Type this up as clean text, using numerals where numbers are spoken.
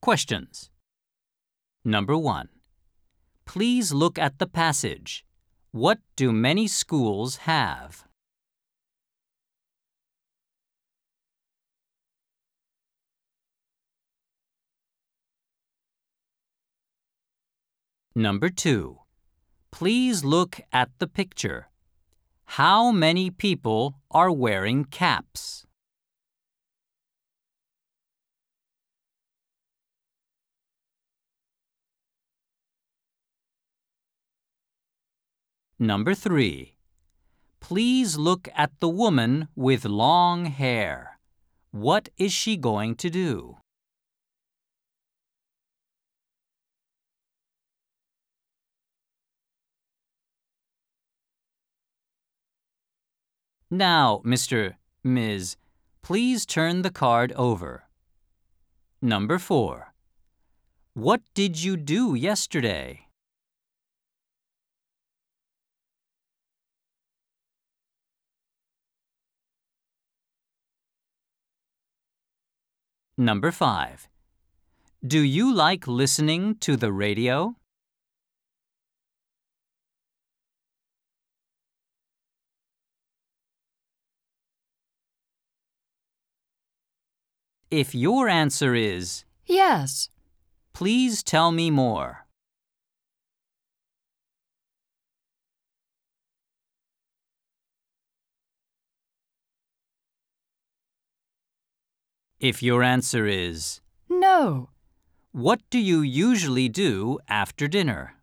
Questions. Number 1. Please look at the passage. What do many schools have? Number 2. Please look at the picture. How many people are wearing caps? Number 3. Please look at the woman with long hair. What is she going to do? Now, Ms., please turn the card over. Number 4. What did you do yesterday? Number 5. Do you like listening to the radio? If your answer is Yes. please tell me more. If your answer is No. what do you usually do after dinner?